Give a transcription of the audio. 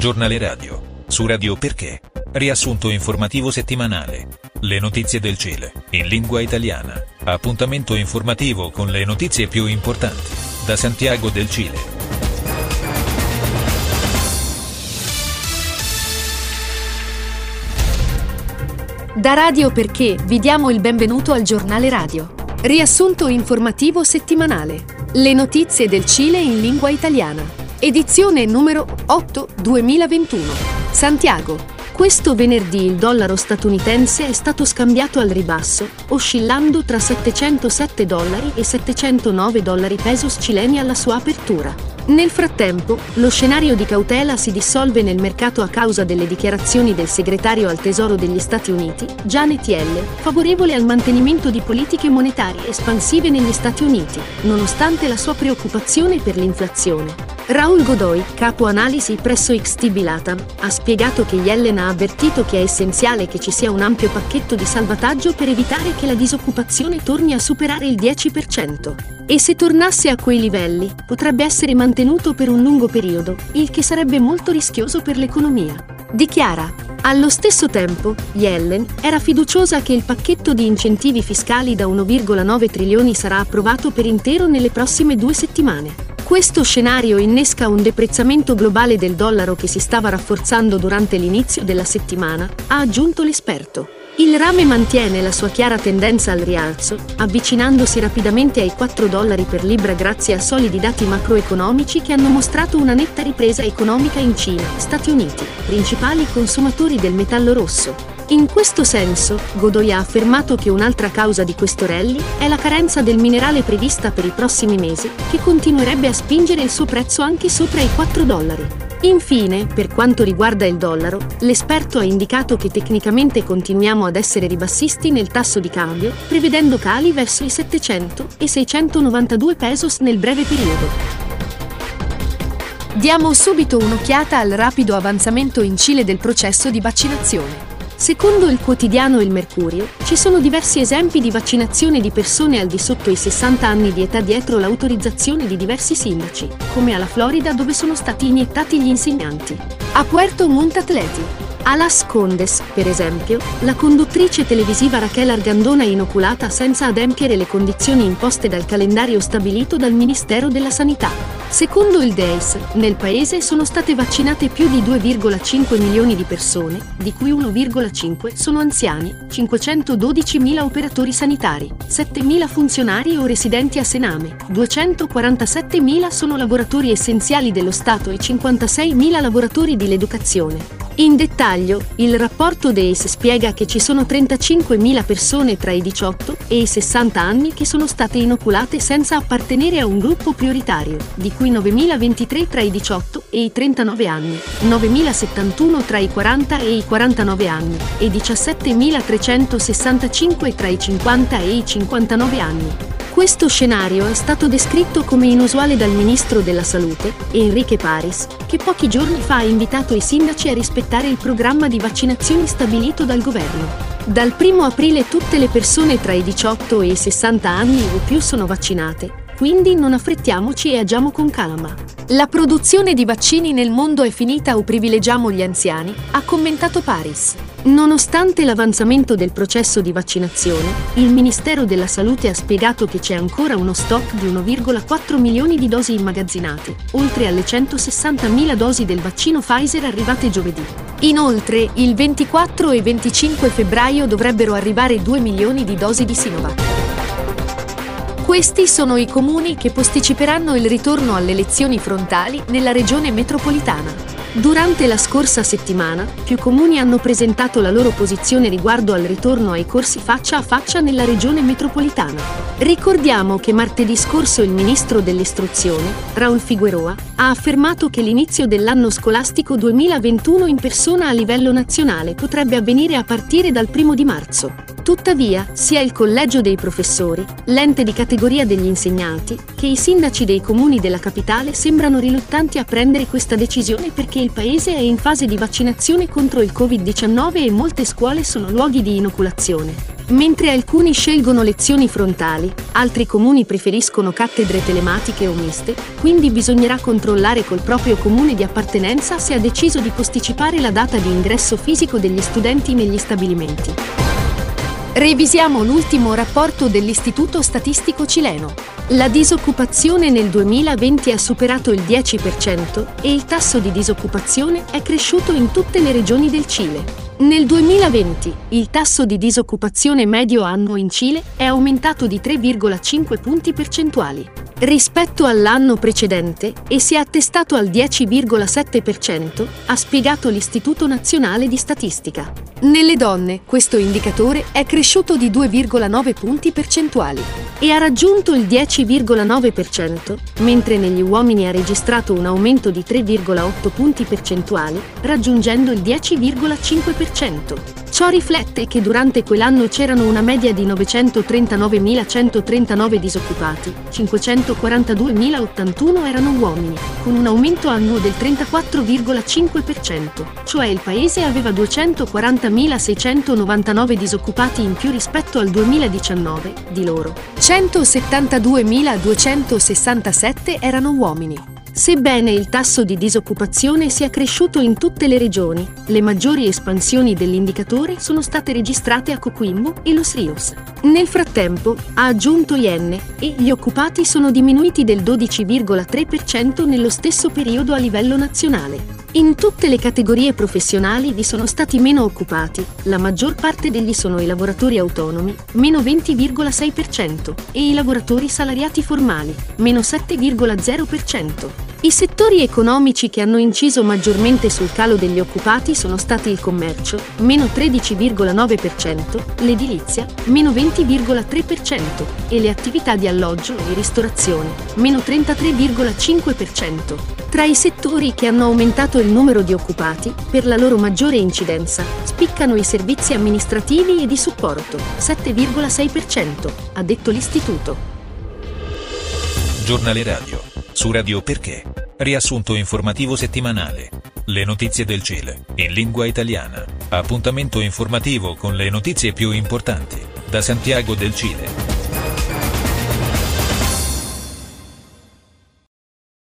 Giornale radio. Su Radio Perché. Riassunto informativo settimanale. Le notizie del Cile, in lingua italiana. Appuntamento informativo con le notizie più importanti. Da Santiago del Cile. Da Radio Perché vi diamo il benvenuto al Giornale radio. Riassunto informativo settimanale. Le notizie del Cile in lingua italiana. Edizione numero 8 2021. Santiago. Questo venerdì il dollaro statunitense è stato scambiato al ribasso, oscillando tra $707 e $709 pesos cileni alla sua apertura. Nel frattempo, lo scenario di cautela si dissolve nel mercato a causa delle dichiarazioni del segretario al Tesoro degli Stati Uniti, Janet Yellen, favorevole al mantenimento di politiche monetarie espansive negli Stati Uniti, nonostante la sua preoccupazione per l'inflazione. Raul Godoy, capo analisi presso XTB Latam, ha spiegato che Yellen ha avvertito che è essenziale che ci sia un ampio pacchetto di salvataggio per evitare che la disoccupazione torni a superare il 10%. E se tornasse a quei livelli, potrebbe essere mantenuto per un lungo periodo, il che sarebbe molto rischioso per l'economia. Dichiara. Allo stesso tempo, Yellen era fiduciosa che il pacchetto di incentivi fiscali da 1,9 trilioni sarà approvato per intero nelle prossime 2 settimane. Questo scenario innesca un deprezzamento globale del dollaro che si stava rafforzando durante l'inizio della settimana, ha aggiunto l'esperto. Il rame mantiene la sua chiara tendenza al rialzo, avvicinandosi rapidamente ai $4 per libra grazie a solidi dati macroeconomici che hanno mostrato una netta ripresa economica in Cina e Stati Uniti, principali consumatori del metallo rosso. In questo senso, Godoy ha affermato che un'altra causa di questo rally è la carenza del minerale prevista per i prossimi mesi, che continuerebbe a spingere il suo prezzo anche sopra i $4. Infine, per quanto riguarda il dollaro, l'esperto ha indicato che tecnicamente continuiamo ad essere ribassisti nel tasso di cambio, prevedendo cali verso i 700 e 692 pesos nel breve periodo. Diamo subito un'occhiata al rapido avanzamento in Cile del processo di vaccinazione. Secondo il quotidiano Il Mercurio, ci sono diversi esempi di vaccinazione di persone al di sotto i 60 anni di età dietro l'autorizzazione di diversi sindaci, come alla Florida dove sono stati iniettati gli insegnanti. A Puerto Montt atleti. A Las Condes, per esempio, la conduttrice televisiva Raquel Argandona è inoculata senza adempiere le condizioni imposte dal calendario stabilito dal Ministero della Sanità. Secondo il DEIS, nel paese sono state vaccinate più di 2,5 milioni di persone, di cui 1,5 sono anziani, 512.000 operatori sanitari, 7.000 funzionari o residenti a Sename, 247.000 sono lavoratori essenziali dello Stato e 56.000 lavoratori di l'educazione. In dettaglio, il rapporto DEIS spiega che ci sono 35.000 persone tra i 18 e i 60 anni che sono state inoculate senza appartenere a un gruppo prioritario, di cui 9.023 tra i 18 e i 39 anni, 9.071 tra i 40 e i 49 anni e 17.365 tra i 50 e i 59 anni. Questo scenario è stato descritto come inusuale dal ministro della Salute, Enrique París, che pochi giorni fa ha invitato i sindaci a rispettare il programma di vaccinazioni stabilito dal governo. Dal 1 aprile tutte le persone tra i 18 e i 60 anni o più sono vaccinate, quindi non affrettiamoci e agiamo con calma. La produzione di vaccini nel mondo è finita o privilegiamo gli anziani, ha commentato París. Nonostante l'avanzamento del processo di vaccinazione, il Ministero della Salute ha spiegato che c'è ancora uno stock di 1,4 milioni di dosi immagazzinate, oltre alle 160.000 dosi del vaccino Pfizer arrivate giovedì. Inoltre, il 24 e 25 febbraio dovrebbero arrivare 2 milioni di dosi di Sinovac. Questi sono i comuni che posticiperanno il ritorno alle lezioni frontali nella regione metropolitana. Durante la scorsa settimana, più comuni hanno presentato la loro posizione riguardo al ritorno ai corsi faccia a faccia nella regione metropolitana. Ricordiamo che martedì scorso il ministro dell'istruzione, Raúl Figueroa, ha affermato che l'inizio dell'anno scolastico 2021 in persona a livello nazionale potrebbe avvenire a partire dal 1 di marzo. Tuttavia, sia il Collegio dei Professori, l'ente di categoria degli insegnanti, che i sindaci dei comuni della capitale sembrano riluttanti a prendere questa decisione perché il paese è in fase di vaccinazione contro il Covid-19 e molte scuole sono luoghi di inoculazione. Mentre alcuni scelgono lezioni frontali, altri comuni preferiscono cattedre telematiche o miste, quindi bisognerà controllare col proprio comune di appartenenza se ha deciso di posticipare la data di ingresso fisico degli studenti negli stabilimenti. Revisiamo l'ultimo rapporto dell'Istituto Statistico Cileno. La disoccupazione nel 2020 ha superato il 10% e il tasso di disoccupazione è cresciuto in tutte le regioni del Cile. Nel 2020, il tasso di disoccupazione medio annuo in Cile è aumentato di 3,5 punti percentuali rispetto all'anno precedente e si è attestato al 10,7%, ha spiegato l'Istituto Nazionale di Statistica. Nelle donne, questo indicatore è cresciuto di 2,9 punti percentuali e ha raggiunto il 10,9%, mentre negli uomini ha registrato un aumento di 3,8 punti percentuali, raggiungendo il 10,5%. Ciò riflette che durante quell'anno c'erano una media di 939.139 disoccupati, 542.081 erano uomini, con un aumento annuo del 34,5%, cioè il paese aveva 240.699 disoccupati in più rispetto al 2019, di loro 172.267 erano uomini. Sebbene il tasso di disoccupazione sia cresciuto in tutte le regioni, le maggiori espansioni dell'indicatore sono state registrate a Coquimbo e Los Rios. Nel frattempo, ha aggiunto Ienne, e gli occupati sono diminuiti del 12,3% nello stesso periodo a livello nazionale. In tutte le categorie professionali vi sono stati meno occupati, la maggior parte degli sono i lavoratori autonomi, meno 20,6%, e i lavoratori salariati formali, meno 7,0%. I settori economici che hanno inciso maggiormente sul calo degli occupati sono stati il commercio, meno 13,9%, l'edilizia, meno 20,3% e le attività di alloggio e ristorazione, meno 33,5%. Tra i settori che hanno aumentato il numero di occupati, per la loro maggiore incidenza, spiccano i servizi amministrativi e di supporto, 7,6%, ha detto l'Istituto. Giornale radio. Su Radio Perché. Riassunto informativo settimanale. Le notizie del Cile, in lingua italiana. Appuntamento informativo con le notizie più importanti, da Santiago del Cile.